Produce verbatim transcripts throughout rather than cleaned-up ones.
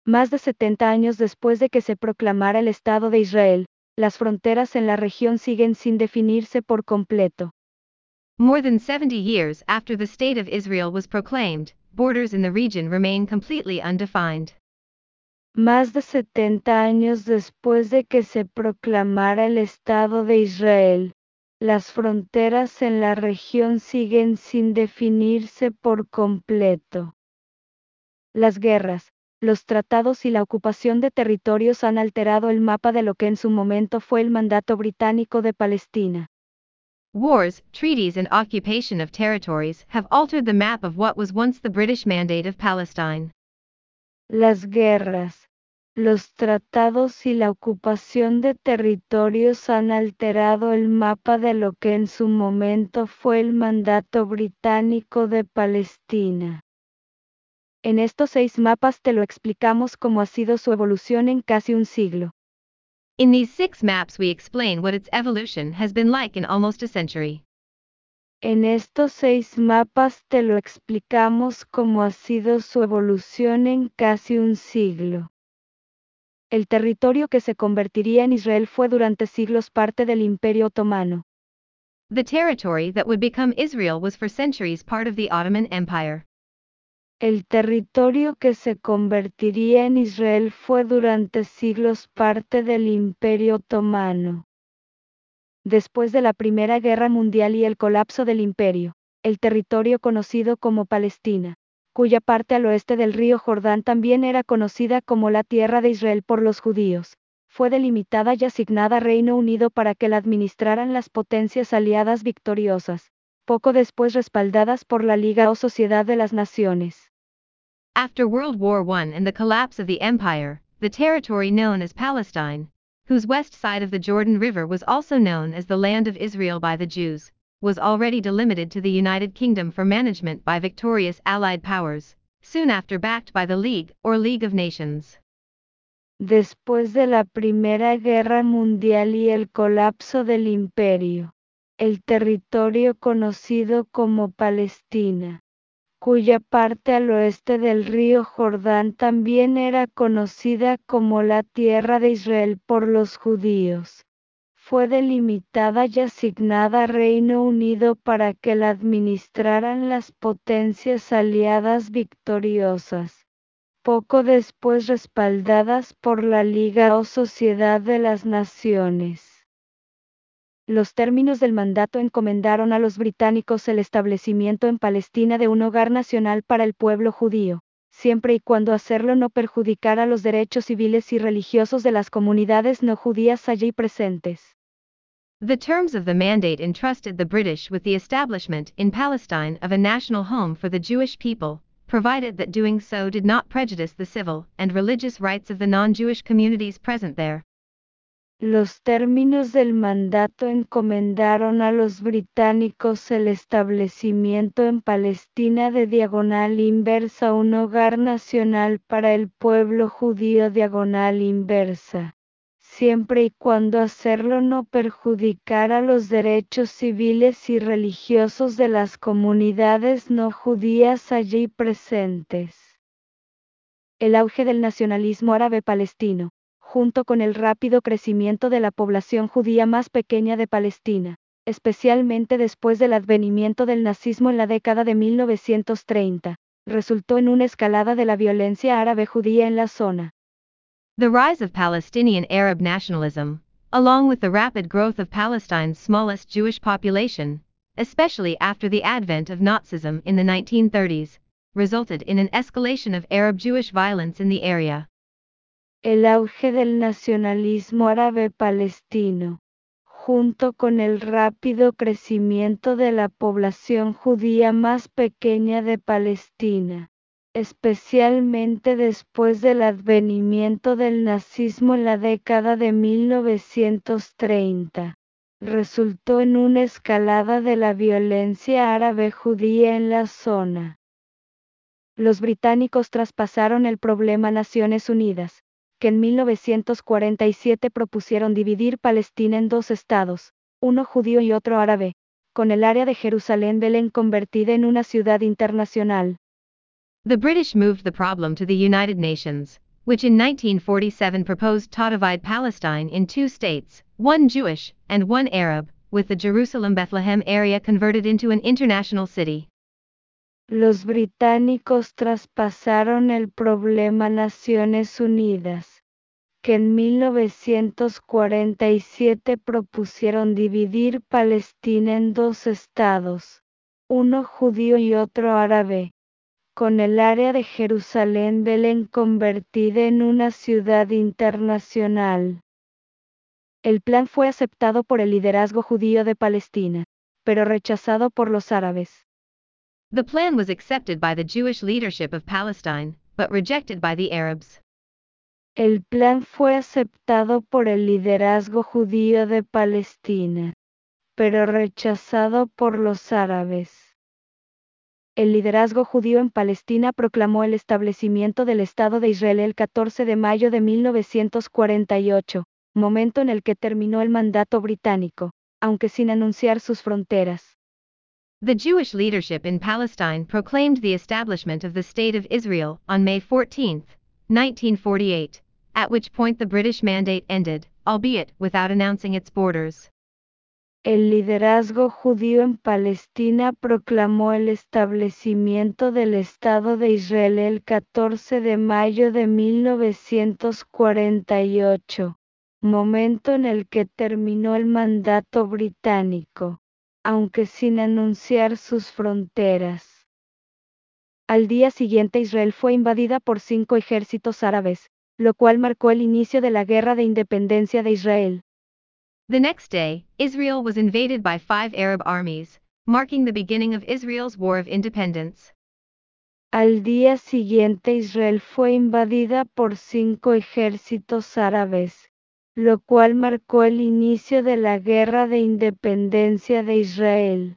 Más de setenta años después de que se proclamara el Estado de Israel, las fronteras en la región siguen sin definirse por completo. More than seventy years after the State of Israel was proclaimed, borders in the region remain completely undefined. Más de setenta años después de que se proclamara el Estado de Israel, las fronteras en la región siguen sin definirse por completo. Las guerras, los tratados y la ocupación de territorios han alterado el mapa de lo que en su momento fue el mandato británico de Palestina. Wars, treaties and occupation of territories have altered the map of what was once the British Mandate of Palestine. Las guerras, los tratados y la ocupación de territorios han alterado el mapa de lo que en su momento fue el mandato británico de Palestina. En estos seis mapas te lo explicamos cómo ha sido su evolución en casi un siglo. In these six maps we explain what its evolution has been like in almost a century. En estos seis mapas te lo explicamos cómo ha sido su evolución en casi un siglo. El territorio que se convertiría en Israel fue durante siglos parte del Imperio Otomano. The territory that would become Israel was for centuries part of the Ottoman Empire. El territorio que se convertiría en Israel fue durante siglos parte del Imperio Otomano. Después de la Primera Guerra Mundial y el colapso del imperio, el territorio conocido como Palestina, cuya parte al oeste del río Jordán también era conocida como la Tierra de Israel por los judíos, fue delimitada y asignada a Reino Unido para que la administraran las potencias aliadas victoriosas, poco después respaldadas por la Liga o Sociedad de las Naciones. After World War One and the collapse of the empire, the territory known as Palestine, whose west side of the Jordan River was also known as the Land of Israel by the Jews, was already delimited to the United Kingdom for management by victorious Allied powers, soon after backed by the League or League of Nations. Después de la Primera Guerra Mundial y el colapso del imperio, el territorio conocido como Palestina, cuya parte al oeste del río Jordán también era conocida como la Tierra de Israel por los judíos, fue delimitada y asignada a Reino Unido para que la administraran las potencias aliadas victoriosas, poco después respaldadas por la Liga o Sociedad de las Naciones. Los términos del mandato encomendaron a los británicos el establecimiento en Palestina de un hogar nacional para el pueblo judío, siempre y cuando hacerlo no perjudicara los derechos civiles y religiosos de las comunidades no judías allí presentes. The terms of the mandate entrusted the British with the establishment in Palestine of a national home for the Jewish people, provided that doing so did not prejudice the civil and religious rights of the non-Jewish communities present there. Los términos del mandato encomendaron a los británicos el establecimiento en Palestina de diagonal inversa un hogar nacional para el pueblo judío diagonal inversa, siempre y cuando hacerlo no perjudicara los derechos civiles y religiosos de las comunidades no judías allí presentes. El auge del nacionalismo árabe palestino, junto con el rápido crecimiento de la población judía más pequeña de Palestina, especialmente después del advenimiento del nazismo en la década de mil novecientos treinta, resultó en una escalada de la violencia árabe judía en la zona. The rise of Palestinian Arab nationalism, along with the rapid growth of Palestine's smallest Jewish population, especially after the advent of Nazism in the nineteen thirties, resulted in an escalation of Arab-Jewish violence in the area. El auge del nacionalismo árabe palestino, junto con el rápido crecimiento de la población judía más pequeña de Palestina, especialmente después del advenimiento del nazismo en la década de mil novecientos treinta, resultó en una escalada de la violencia árabe judía en la zona. Los británicos traspasaron el problema a Naciones Unidas, que en mil novecientos cuarenta y siete propusieron dividir Palestina en dos estados, uno judío y otro árabe, con el área de Jerusalén Belén convertida en una ciudad internacional. The British moved the problem to the United Nations, which in nineteen forty-seven proposed to divide Palestine in two states, one Jewish and one Arab, with the Jerusalem-Bethlehem area converted into an international city. Los británicos traspasaron el problema a Naciones Unidas, que en mil novecientos cuarenta y siete propusieron dividir Palestina en dos estados, uno judío y otro árabe, con el área de Jerusalén-Belén convertida en una ciudad internacional. El plan fue aceptado por el liderazgo judío de Palestina, pero rechazado por los árabes. The plan was accepted by the Jewish leadership of Palestine, but rejected by the Arabs. El plan fue aceptado por el liderazgo judío de Palestina, pero rechazado por los árabes. El liderazgo judío en Palestina proclamó el establecimiento del Estado de Israel el catorce de mayo de mil novecientos cuarenta y ocho, momento en el que terminó el mandato británico, aunque sin anunciar sus fronteras. The Jewish leadership in Palestine proclaimed the establishment of the State of Israel on May fourteenth, nineteen forty-eight, at which point the British mandate ended, albeit without announcing its borders. El liderazgo judío en Palestina proclamó el establecimiento del Estado de Israel el catorce de mayo de mil novecientos cuarenta y ocho, momento en el que terminó el mandato británico, aunque sin anunciar sus fronteras. Al día siguiente Israel fue invadida por cinco ejércitos árabes, lo cual marcó el inicio de la Guerra de Independencia de Israel. The next day, Israel was invaded by five Arab armies, marking the beginning of Israel's War of Independence. Al día siguiente Israel fue invadida por cinco ejércitos árabes, lo cual marcó el inicio de la Guerra de Independencia de Israel.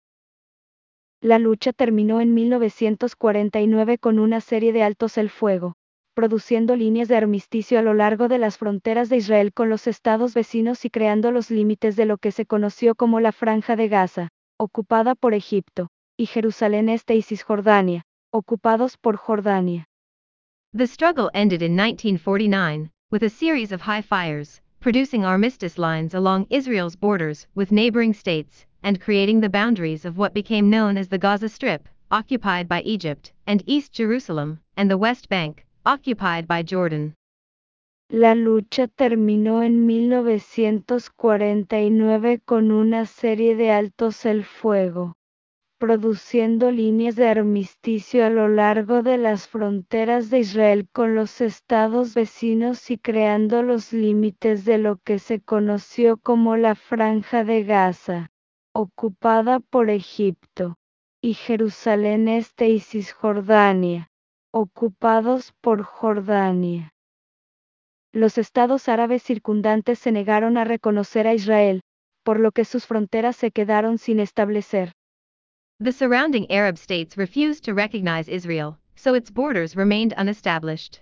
La lucha terminó en mil novecientos cuarenta y nueve con una serie de altos el fuego, produciendo líneas de armisticio a lo largo de las fronteras de Israel con los estados vecinos y creando los límites de lo que se conoció como la Franja de Gaza, ocupada por Egipto, y Jerusalén Este y Cisjordania, ocupados por Jordania. The struggle ended in nineteen forty-nine, with a series of high fires, producing armistice lines along Israel's borders with neighboring states, and creating the boundaries of what became known as the Gaza Strip, occupied by Egypt, and East Jerusalem, and the West Bank, occupied by Jordan. La lucha terminó en mil novecientos cuarenta y nueve con una serie de altos el fuego, produciendo líneas de armisticio a lo largo de las fronteras de Israel con los estados vecinos y creando los límites de lo que se conoció como la Franja de Gaza, ocupada por Egipto, y Jerusalén Este y Cisjordania, ocupados por Jordania. Los estados árabes circundantes se negaron a reconocer a Israel, por lo que sus fronteras se quedaron sin establecer. The surrounding Arab states refused to recognize Israel, so its borders remained unestablished.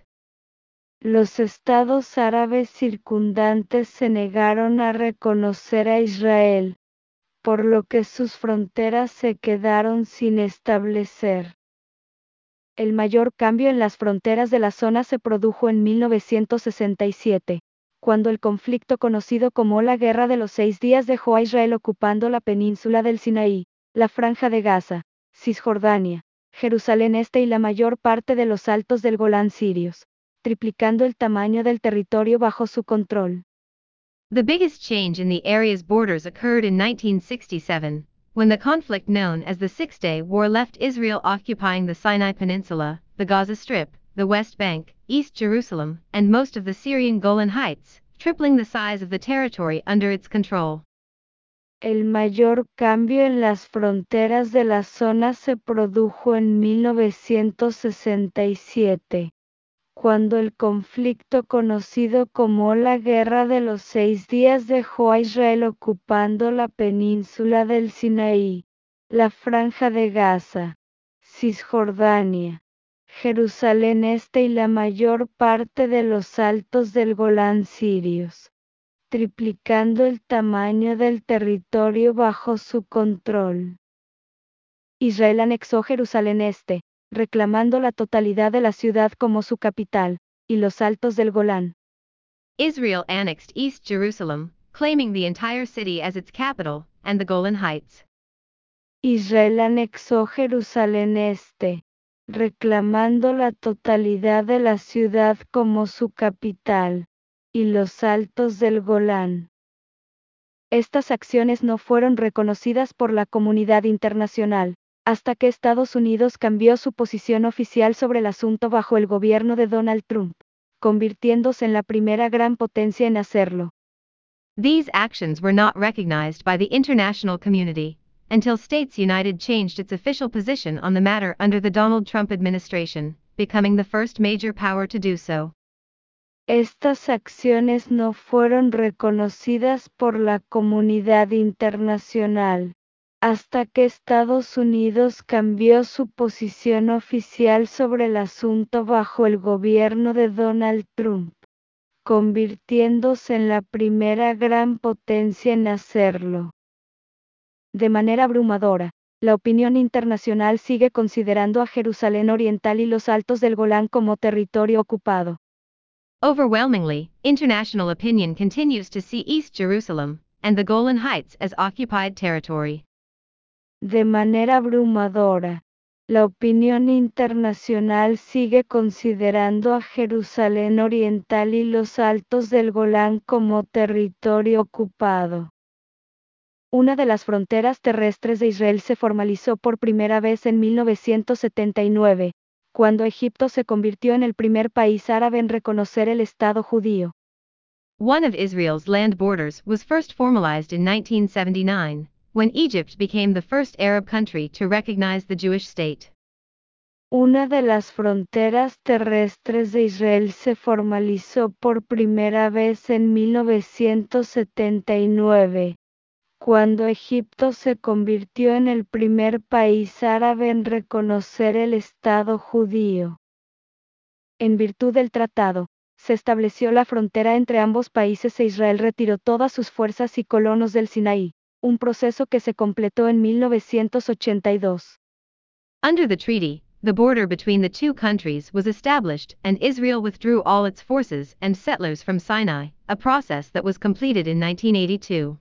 Los estados árabes circundantes se negaron a reconocer a Israel, por lo que sus fronteras se quedaron sin establecer. El mayor cambio en las fronteras de la zona se produjo en mil novecientos sesenta y siete, cuando el conflicto conocido como la Guerra de los Seis Días dejó a Israel ocupando la península del Sinaí, la Franja de Gaza, Cisjordania, Jerusalén Este y la mayor parte de los altos del Golán sirios, triplicando el tamaño del territorio bajo su control. The biggest change in the area's borders occurred in nineteen sixty-seven, when the conflict known as the Six-Day War left Israel occupying the Sinai Peninsula, the Gaza Strip, the West Bank, East Jerusalem, and most of the Syrian Golan Heights, tripling the size of the territory under its control. El mayor cambio en las fronteras de la zona se produjo en mil novecientos sesenta y siete, cuando el conflicto conocido como la Guerra de los Seis Días dejó a Israel ocupando la península del Sinaí, la Franja de Gaza, Cisjordania, Jerusalén Este y la mayor parte de los altos del Golán sirios, triplicando el tamaño del territorio bajo su control. Israel anexó Jerusalén Este, reclamando la totalidad de la ciudad como su capital, y los altos del Golán. Israel annexed East Jerusalem, claiming the entire city as its capital, and the Golan Heights. Israel anexó Jerusalén Este, reclamando la totalidad de la ciudad como su capital, y los altos del Golán. Estas acciones no fueron reconocidas por la comunidad internacional, hasta que Estados Unidos cambió su posición oficial sobre el asunto bajo el gobierno de Donald Trump, convirtiéndose en la primera gran potencia en hacerlo. These actions were not recognized by the international community, until States United changed its official position on the matter under the Donald Trump administration, becoming the first major power to do so. Estas acciones no fueron reconocidas por la comunidad internacional, hasta que Estados Unidos cambió su posición oficial sobre el asunto bajo el gobierno de Donald Trump, convirtiéndose en la primera gran potencia en hacerlo. De manera abrumadora, la opinión internacional sigue considerando a Jerusalén Oriental y los Altos del Golán como territorio ocupado. Overwhelmingly, international opinion continues to see East Jerusalem and the Golan Heights as occupied territory. De manera abrumadora, la opinión internacional sigue considerando a Jerusalén Oriental y los Altos del Golán como territorio ocupado. Una de las fronteras terrestres de Israel se formalizó por primera vez en mil novecientos setenta y nueve, cuando Egipto se convirtió en el primer país árabe en reconocer el Estado judío. One of Israel's land borders was first formalized in nineteen seventy-nine, when Egypt became the first Arab country to recognize the Jewish state. Una de las fronteras terrestres de Israel se formalizó por primera vez en mil novecientos setenta y nueve, cuando Egipto se convirtió en el primer país árabe en reconocer el Estado judío. En virtud del tratado, se estableció la frontera entre ambos países e Israel retiró todas sus fuerzas y colonos del Sinaí, un proceso que se completó en mil novecientos ochenta y dos. Under the treaty, the border between the two countries was established and Israel withdrew all its forces and settlers from Sinai, a process that was completed in nineteen eighty-two.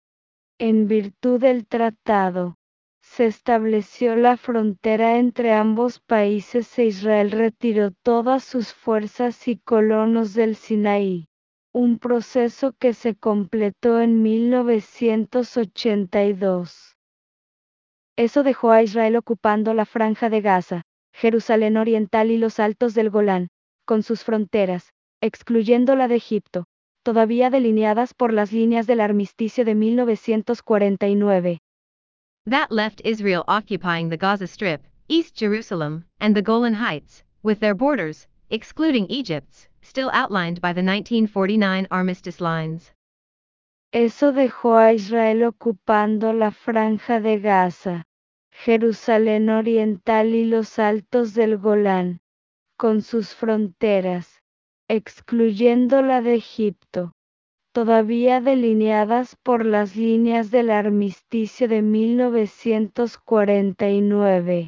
En virtud del tratado, se estableció la frontera entre ambos países e Israel retiró todas sus fuerzas y colonos del Sinaí, un proceso que se completó en mil novecientos ochenta y dos. Eso dejó a Israel ocupando la Franja de Gaza, Jerusalén Oriental y los Altos del Golán, con sus fronteras, excluyendo la de Egipto, todavía delineadas por las líneas del armisticio de mil novecientos cuarenta y nueve. That left Israel occupying the Gaza Strip, East Jerusalem, and the Golan Heights, with their borders, excluding Egypt's, still outlined by the nineteen forty-nine armistice lines. Eso dejó a Israel ocupando la Franja de Gaza, Jerusalén Oriental y los Altos del Golán, con sus fronteras, excluyendo la de Egipto, todavía delineadas por las líneas del armisticio de mil novecientos cuarenta y nueve.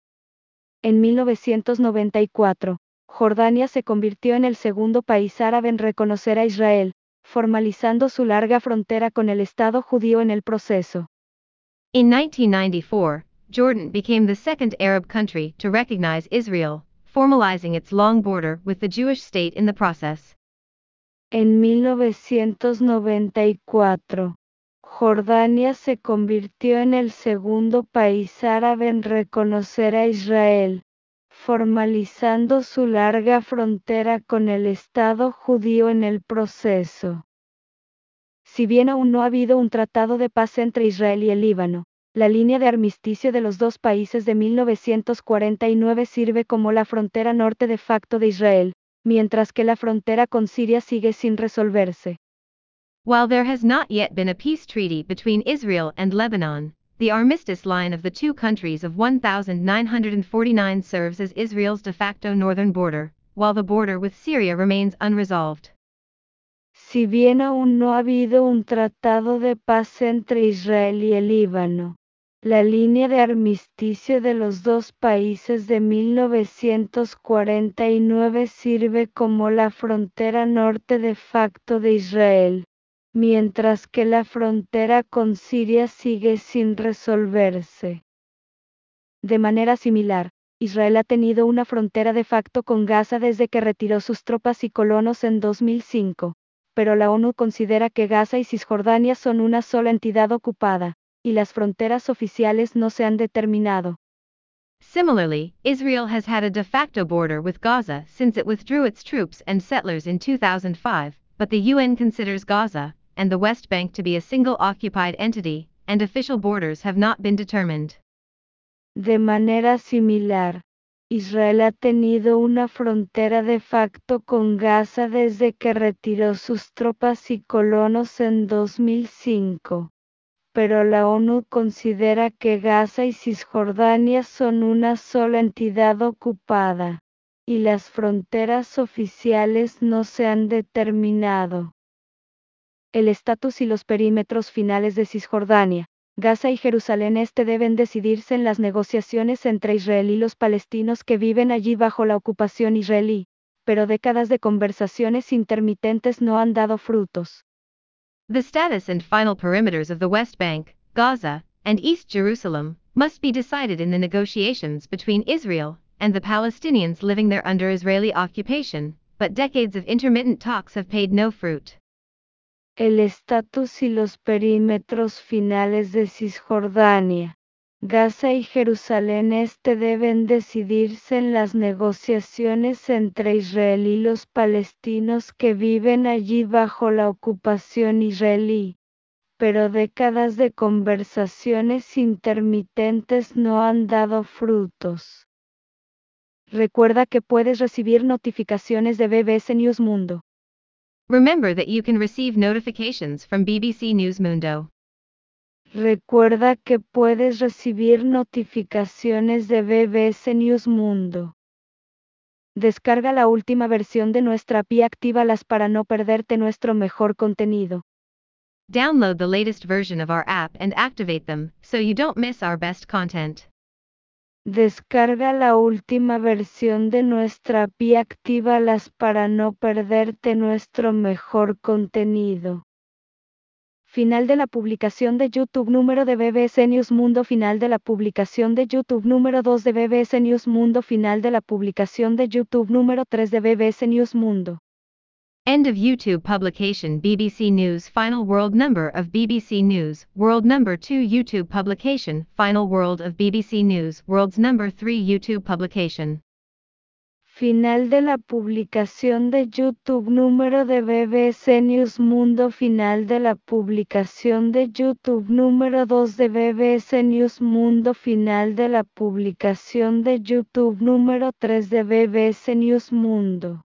En mil novecientos noventa y cuatro, Jordania se convirtió en el segundo país árabe en reconocer a Israel, formalizando su larga frontera con el Estado judío en el proceso. In nineteen ninety-four, Jordan became the second Arab country to recognize Israel, formalizing its long border with the Jewish state in the process. En mil novecientos noventa y cuatro, Jordania se convirtió en el segundo país árabe en reconocer a Israel, formalizando su larga frontera con el Estado judío en el proceso. Si bien aún no ha habido un tratado de paz entre Israel y el Líbano, la línea de armisticio de los dos países de mil novecientos cuarenta y nueve sirve como la frontera norte de facto de Israel, mientras que la frontera con Siria sigue sin resolverse. While there has not yet been a peace treaty between Israel and Lebanon, the armistice line of the two countries of nineteen forty-nine serves as Israel's de facto northern border, while the border with Syria remains unresolved. Si bien aún no ha habido un tratado de paz entre Israel y el Líbano, La línea de armisticio de los dos países de mil novecientos cuarenta y nueve sirve como la frontera norte de facto de Israel, mientras que la frontera con Siria sigue sin resolverse. De manera similar, Israel ha tenido una frontera de facto con Gaza desde que retiró sus tropas y colonos en dos mil cinco, pero la ONU considera que Gaza y Cisjordania son una sola entidad ocupada, y las fronteras oficiales no se han determinado. Similarly, Israel has had a de facto border with Gaza since it withdrew its troops and settlers in two thousand five, but the U N considers Gaza and the West Bank to be a single occupied entity, and official borders have not been determined. De manera similar, Israel ha tenido una frontera de facto con Gaza desde que retiró sus tropas y colonos en dos mil cinco. Pero la ONU considera que Gaza y Cisjordania son una sola entidad ocupada, y las fronteras oficiales no se han determinado. El estatus y los perímetros finales de Cisjordania, Gaza y Jerusalén Este deben decidirse en las negociaciones entre Israel y los palestinos que viven allí bajo la ocupación israelí, pero décadas de conversaciones intermitentes no han dado frutos. The status and final perimeters of the West Bank, Gaza, and East Jerusalem must be decided in the negotiations between Israel and the Palestinians living there under Israeli occupation, but decades of intermittent talks have paid no fruit. El estatus y los perímetros finales de Cisjordania, Gaza y Jerusalén Este deben decidirse en las negociaciones entre Israel y los palestinos que viven allí bajo la ocupación israelí, pero décadas de conversaciones intermitentes no han dado frutos. Recuerda que puedes recibir notificaciones de B B C News Mundo. Remember that you can receive notifications from B B C News Mundo. Recuerda que puedes recibir notificaciones de B B C News Mundo. Descarga la última versión de nuestra app y actívalas para no perderte nuestro mejor contenido. Download the latest version of our app and activate them so you don't miss our best content. Descarga la última versión de nuestra app y actívalas para no perderte nuestro mejor contenido. Final de la publicación de YouTube número de B B C News Mundo. Final de la publicación de YouTube número dos de B B C News Mundo. Final de la publicación de YouTube número tres de B B C News Mundo. End of YouTube publication. B B C News Final world number of B B C News World number two YouTube publication. Final world of B B C News World's number three YouTube publication. Final de la publicación de YouTube número de B B C News Mundo. Final de la publicación de YouTube número dos de B B C News Mundo. Final de la publicación de YouTube número tres de B B C News Mundo.